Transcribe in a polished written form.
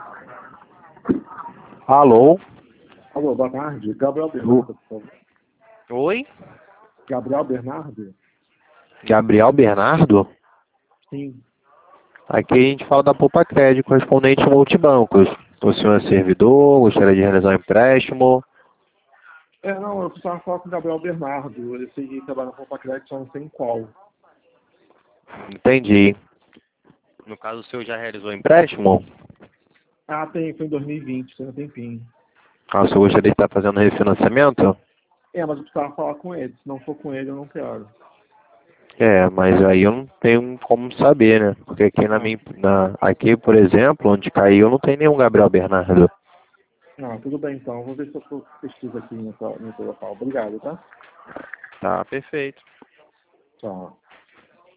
Alô? Alô, boa tarde. Gabriel Bernardo, por favor. Oi? Gabriel Bernardo? Gabriel Bernardo? Sim. Aqui a gente fala da Poupa Crédito, correspondente a multibancos. O senhor é servidor, gostaria de realizar um empréstimo? Não, eu precisava falar com o Gabriel Bernardo. Eu sei que trabalha na Poupa Crédito, só não sei em qual. Entendi. No caso, o senhor já realizou empréstimo? Foi em 2020, tem um tempinho. O senhor gostaria de estar fazendo refinanciamento? Mas eu precisava falar com ele. Se não for com ele, eu não quero. Mas aí eu não tenho como saber, né? Porque aqui aqui, por exemplo, onde caiu, não tem nenhum Gabriel Bernardo. Tudo bem então. Vou ver se eu pesquiso aqui no local. Obrigado, tá? Tá, perfeito. Tchau.